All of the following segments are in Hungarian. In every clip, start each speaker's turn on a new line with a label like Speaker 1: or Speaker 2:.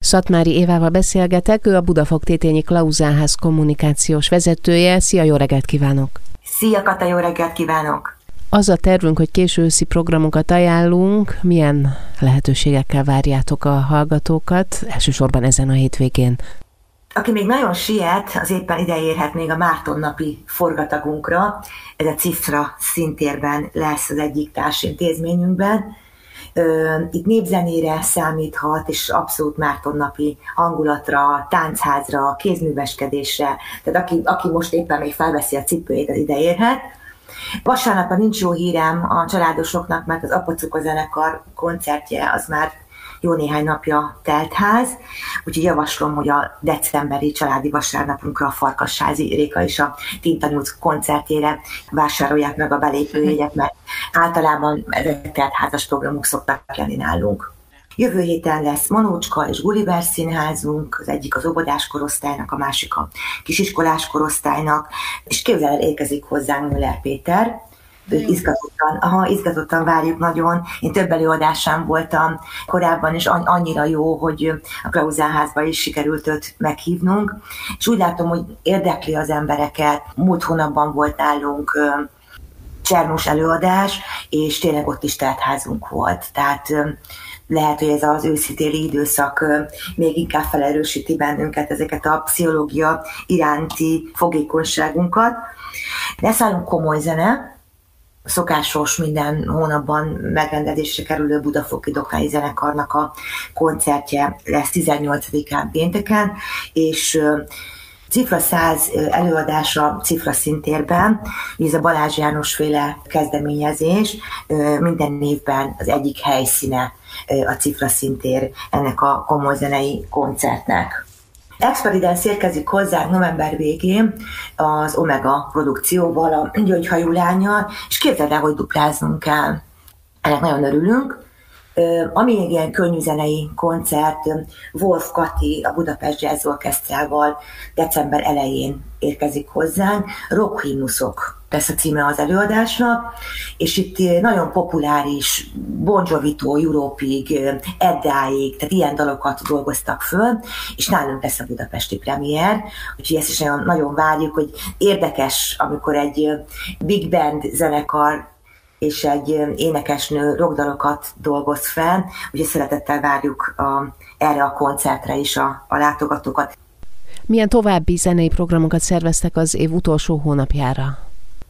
Speaker 1: Szatmári Évával beszélgetek, ő a Budafok Tétényi Klauzálház kommunikációs vezetője. Szia, jó reggelt kívánok!
Speaker 2: Szia Kata, jó reggelt kívánok!
Speaker 1: Az a tervünk, hogy késő őszi programokat ajánlunk. Milyen lehetőségekkel várjátok a hallgatókat, elsősorban ezen a hétvégén?
Speaker 2: Aki még nagyon siet, az éppen ide érhet még a Mártonnapi forgatagunkra. Ez a Cifra színtérben lesz az egyik társintézményünkben. Itt népzenére számíthat, és abszolút Mártonnapi hangulatra, táncházra, kézműveskedésre. Tehát aki most éppen még felveszi a cipőjét, az ide érhet. Vasárnapban nincs jó hírem a családosoknak, mert az Apacuka zenekar koncertje az már jó néhány napja telt ház, úgyhogy javaslom, hogy a decemberi családi vasárnapunkra a Farkasházi Réka és a Tintanuc koncertjére vásárolják meg a belépőjegyet, mert általában ezek telt házas programok szoktak lenni nálunk. Jövő héten lesz Manócska és Gulliver színházunk, az egyik az óvodás korosztálynak, a másik a kisiskolás korosztálynak, és képzel el, érkezik hozzánk Müller Péter. Izgatottan várjuk nagyon. Én több előadásán voltam korábban, és annyira jó, hogy a Klauzálházba is sikerült őt meghívnunk. És úgy látom, hogy érdekli az embereket. Múlt hónapban volt nálunk Csernus előadás, és tényleg ott is teltházunk volt. Tehát lehet, hogy ez az őszi-téli időszak még inkább felerősíti bennünket ezeket a pszichológia iránti fogékonyságunkat. Lesz nálunk komoly zene, szokásos minden hónapban megrendezésre kerülő Budafoki Doknai Zenekarnak a koncertje lesz 18-án pénteken, és Cifra 100 előadása Cifra színtérben, ez a Balázs János féle kezdeményezés, minden évben az egyik helyszíne a Cifra színtér ennek a komoly zenei koncertnek. Experience érkezik hozzánk november végén az Omega produkcióval, a Gyöngyhajú lánnyal, és képzeld el, hogy dupláznunk kell. Ennek nagyon örülünk. Ami egy ilyen könnyűzenei koncert, Wolf Kati a Budapest Jazz Orchestrával december elején érkezik hozzánk. Rockhimnuszok lesz a címe az előadásnak, és itt nagyon populáris Bon Jovitól Európig, Eddáig, tehát ilyen dalokat dolgoztak föl, és nálunk lesz a budapesti premier, úgyhogy ezt is nagyon, nagyon várjuk, hogy érdekes, amikor egy big band zenekar és egy énekesnő rockdalokat dolgoz fel, úgyhogy szeretettel várjuk erre a koncertre is a látogatókat.
Speaker 1: Milyen további zenei programokat szerveztek az év utolsó hónapjára?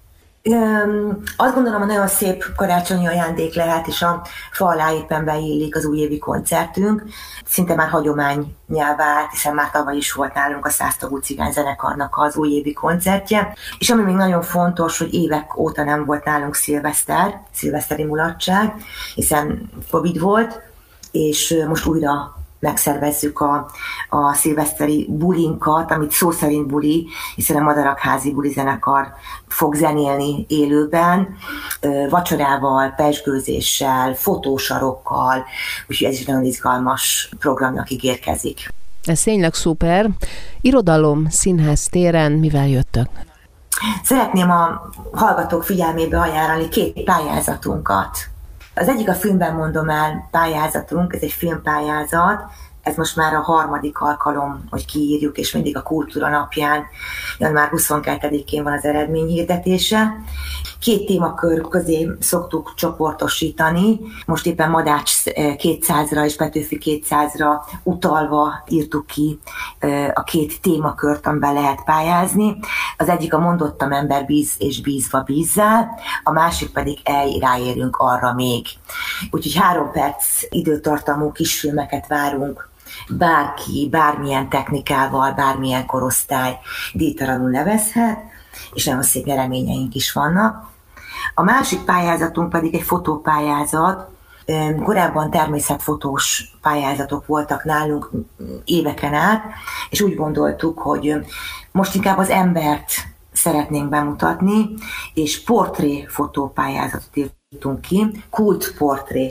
Speaker 2: Azt gondolom, hogy nagyon szép karácsonyi ajándék lehet, és a fa alá éppen beillik az újévi koncertünk. Szinte már hagyománnyá vált, hiszen már tavaly is volt nálunk a Száztagú Cigány Zenekarnak az újévi koncertje. És ami még nagyon fontos, hogy évek óta nem volt nálunk szilveszteri mulatság, hiszen Covid volt, és most újra megszervezzük a szilveszteri bulinkat, amit szó szerint buli, hiszen a Madarakházi Buli Zenekar fog zenélni élőben, vacsorával, pezsgőzéssel, fotósarokkal, úgyhogy ez is nagyon izgalmas programnak ígérkezik.
Speaker 1: Ez tényleg szuper. Irodalom, színház téren mivel jöttök?
Speaker 2: Szeretném a hallgatók figyelmébe ajánlani 2 pályázatunkat. Az egyik a Filmben mondom el pályázatunk, ez egy filmpályázat, ez most már a 3. alkalom, hogy kiírjuk, és mindig a Kultúra napján, január 22-én van az eredményhirdetése. 2 témakör közé szoktuk csoportosítani, most éppen Madács 200-ra és Petőfi 200-ra utalva írtuk ki a 2 témakört, amiben lehet pályázni. Az egyik a Mondottam ember bíz és bízva bízzál, a másik pedig ráérünk arra még. Úgyhogy 3 perc időtartamú kisfilmeket várunk, bárki, bármilyen technikával, bármilyen korosztály díjtalanul nevezhet, és nagyon szép nyereményeink is vannak. A másik pályázatunk pedig egy fotópályázat. Korábban természetfotós pályázatok voltak nálunk éveken át, és úgy gondoltuk, hogy most inkább az embert szeretnénk bemutatni, és portré fotópályázatot írtunk ki, Kult Portré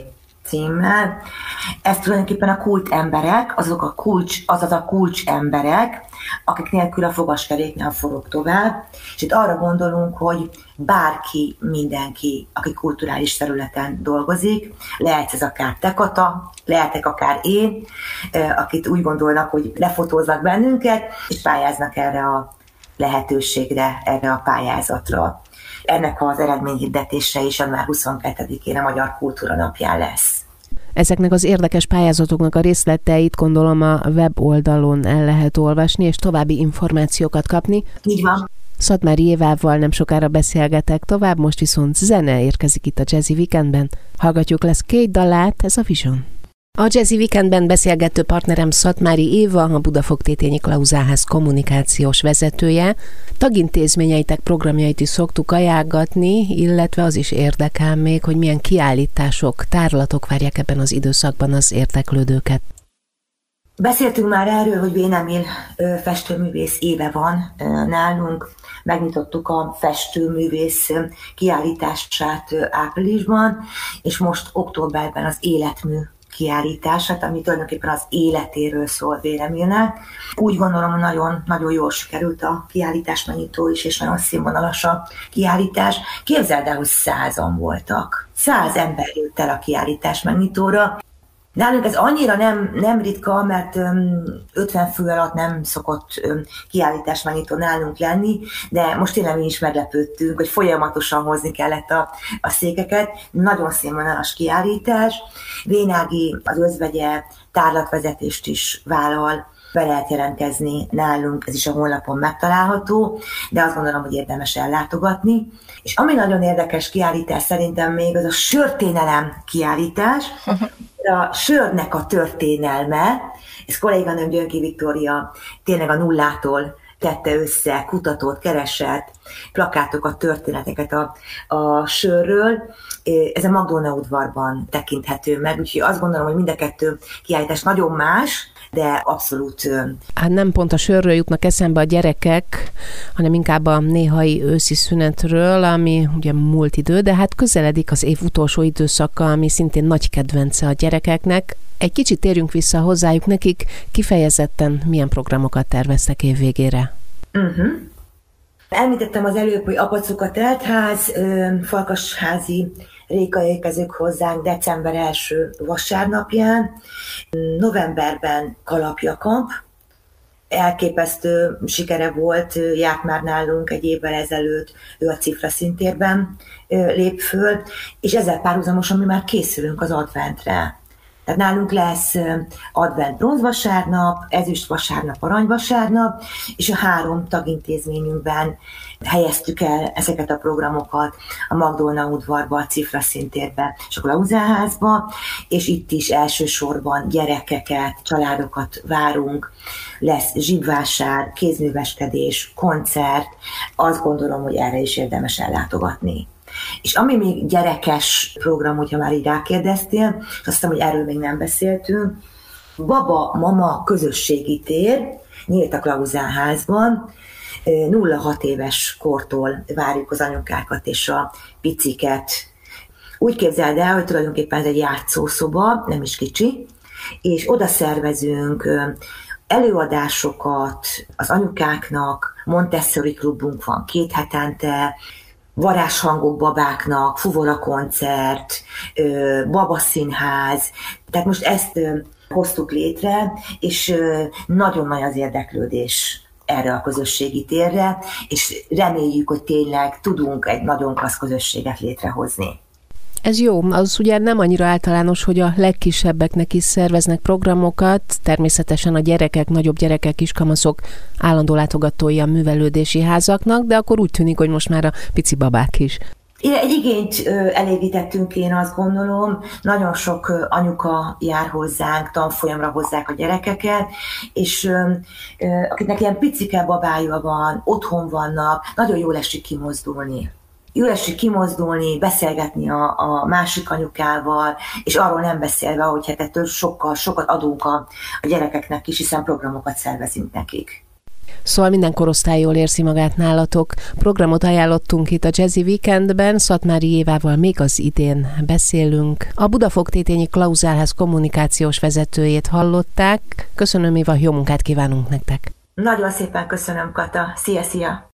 Speaker 2: címmel. Ez tulajdonképpen a kult emberek, azaz a kulcs emberek, akik nélkül a fogaskerék nem forog tovább. És itt arra gondolunk, hogy bárki, mindenki, aki kulturális területen dolgozik, lehet ez akár te, Kata, lehetek akár én, akit úgy gondolnak, hogy lefotóznak bennünket, és pályáznak erre a lehetőségre, erre a pályázatra. Ennek az eredményhirdetése is január 22-én a Magyar Kultúra Napján lesz.
Speaker 1: Ezeknek az érdekes pályázatoknak a részleteit gondolom a weboldalon el lehet olvasni, és további információkat kapni.
Speaker 2: Így van.
Speaker 1: Szatmári Évával nem sokára beszélgetek tovább, most viszont zene érkezik itt a Jazzy Weekendben. Hallgatjuk lesz 2 dalát, ez a Vision. A Jazzy Weekendben beszélgető partnerem Szatmári Éva, a Budafok-Tétényi Klauzáház kommunikációs vezetője. Tagintézményeitek programjait is szoktuk ajánlgatni, illetve az is érdekel még, hogy milyen kiállítások, tárlatok várják ebben az időszakban az érdeklődőket.
Speaker 2: Beszéltünk már erről, hogy Vén Emil festőművész éve van nálunk. Megnyitottuk a festőművész kiállítását áprilisban, és most októberben az életmű kiállítását, ami tulajdonképpen az életéről szól Vén Emilnek. Úgy gondolom, hogy nagyon, nagyon jól sikerült a kiállítás megnyitó is, és nagyon színvonalas a kiállítás. Képzeld el, hogy 100-an voltak. 100 ember jött el a kiállítás megnyitóra. Nálunk ez annyira nem ritka, mert 50 fő alatt nem szokott kiállítás megnyitó nálunk lenni, de most tényleg mi is meglepődtünk, hogy folyamatosan hozni kellett a székeket. Nagyon színvonalas kiállítás. Vén Ági, az özvegye, tárlatvezetést is vállal, be lehet jelentkezni nálunk, ez is a honlapon megtalálható, de azt gondolom, hogy érdemes ellátogatni. És ami nagyon érdekes kiállítás szerintem még, az a sörténelem kiállítás, a sörnek a történelme, ez kolléganőm Gyönki Viktória tényleg a nullától tette össze, kutatót, keresett, plakátokat, történeteket a sörről. Ez a Magdolna udvarban tekinthető meg, úgyhogy azt gondolom, hogy mind a kettő kiállítás nagyon más, de abszolút...
Speaker 1: Hát nem pont a sörről jutnak eszembe a gyerekek, hanem inkább a néhai őszi szünetről, ami ugye múlt idő, de hát közeledik az év utolsó időszaka, ami szintén nagy kedvence a gyerekeknek. Egy kicsit térjünk vissza hozzájuk, nekik kifejezetten milyen programokat terveztek év végére?
Speaker 2: Említettem az előbb, hogy Apacuka teltház, Farkasházi Réka érkezők hozzánk december 1. vasárnapján, novemberben Kalapjakamp, elképesztő sikere volt, járt már nálunk egy évvel ezelőtt, ő a Cifra szintérben lép föl, és ezzel párhuzamosan mi már készülünk az adventre. Tehát nálunk lesz advent bronzvasárnap, ezüst vasárnap, aranyvasárnap, és a 3 tagintézményünkben helyeztük el ezeket a programokat a Magdolna udvarba, a Cifra szintérbe és a Klauzáházba, és itt is elsősorban gyerekeket, családokat várunk. Lesz zsibvásár, kézműveskedés, koncert, azt gondolom, hogy erre is érdemes ellátogatni. És ami még gyerekes program, hogyha már így rákérdeztél, és azt hiszem, hogy erről még nem beszéltünk, Baba-mama közösségi tér nyílt a Klauzáházban, 0-6 éves kortól várjuk az anyukákat és a piciket. Úgy képzeld el, hogy tulajdonképpen ez egy játszószoba, nem is kicsi, és oda szervezünk előadásokat az anyukáknak, Montessori klubunk van 2 hetente, varázshangok babáknak, fuvorakoncert, babaszínház. Tehát most ezt hoztuk létre, és nagyon nagy az érdeklődés erre a közösségi térre, és reméljük, hogy tényleg tudunk egy nagyon klassz közösséget létrehozni.
Speaker 1: Ez jó, az ugye nem annyira általános, hogy a legkisebbeknek is szerveznek programokat, természetesen a gyerekek, nagyobb gyerekek, kiskamaszok állandó látogatói a művelődési házaknak, de akkor úgy tűnik, hogy most már a pici babák is.
Speaker 2: Egy igényt elégítettünk, én azt gondolom, nagyon sok anyuka jár hozzánk, tanfolyamra hozzák a gyerekeket, és akiknek ilyen picike babája van, otthon vannak, nagyon jól esik kimozdulni. Jól esik kimozdulni, beszélgetni a másik anyukával, és arról nem beszélve, hogy hát ettől sokat adunk a gyerekeknek is, hiszen programokat szervezünk nekik.
Speaker 1: Szóval minden korosztály jól érzi magát nálatok. Programot ajánlottunk itt a Jazzy Weekendben, Szatmári Évával még az idén beszélünk. A Budafok-Tétényi Klauzálház kommunikációs vezetőjét hallották. Köszönöm, Éva, jó munkát kívánunk nektek!
Speaker 2: Nagyon szépen köszönöm, Kata! Szia!